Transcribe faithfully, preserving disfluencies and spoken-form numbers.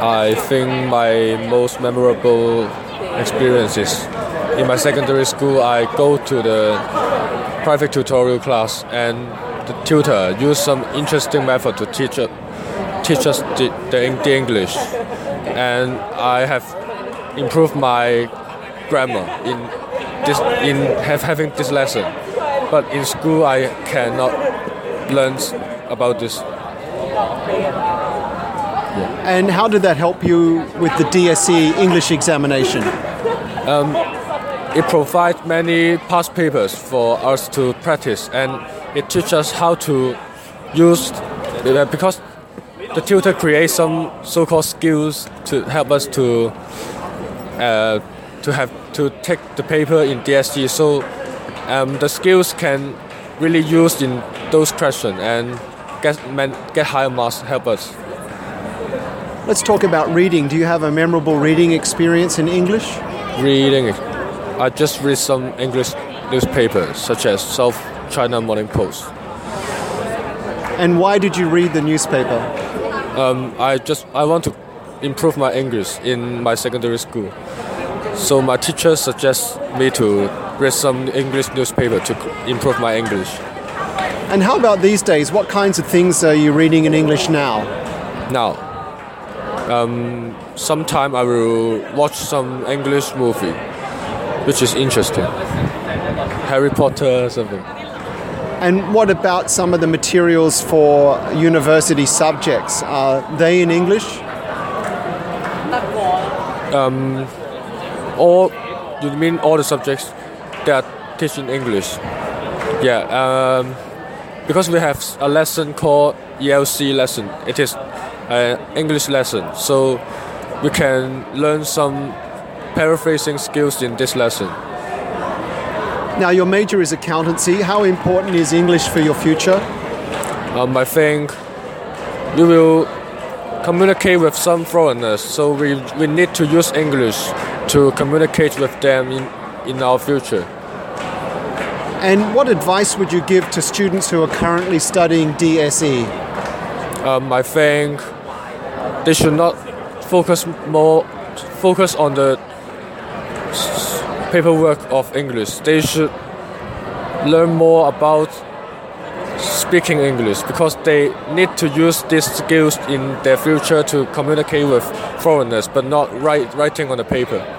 I think my most memorable experiences in my secondary school, I go to the private tutorial class and the tutor used some interesting method to teach, uh, teach us the, the, the English. And I have improved my grammar in this in have, having this lesson. But in school, I cannot learn about this. And how did that help you with the D S E English examination? Um, it provides many past papers for us to practice, and it teaches us how to use, uh, because the tutor creates some so-called skills to help us to uh, to have to take the paper in D S E. So um, the skills can really use in those questions and get get higher marks. Help us. Let's talk about reading. Do you have a memorable reading experience in English? Reading, I just read some English newspapers, such as South China Morning Post. And why did you read the newspaper? Um, I just I want to improve my English in my secondary school. So my teacher suggests me to read some English newspaper to improve my English. And how about these days? What kinds of things are you reading in English now? Now, um, sometime I will watch some English movie, which is interesting. Harry Potter or something. And what about some of the materials for university subjects? Are they in English? Um, all, you mean all the subjects that are teach in English? Yeah, um, because we have a lesson called E L C lesson. It is an English lesson, so we can learn some paraphrasing skills in this lesson. Now, your major is accountancy. How important is English for your future? Um, I think we will communicate with some foreigners, so we, we need to use English to communicate with them in, in our future. And what advice would you give to students who are currently studying D S E? Um, I think they should not focus more focus on the paperwork of English. They should learn more about speaking English, because they need to use these skills in their future to communicate with foreigners, but not write, writing on the paper.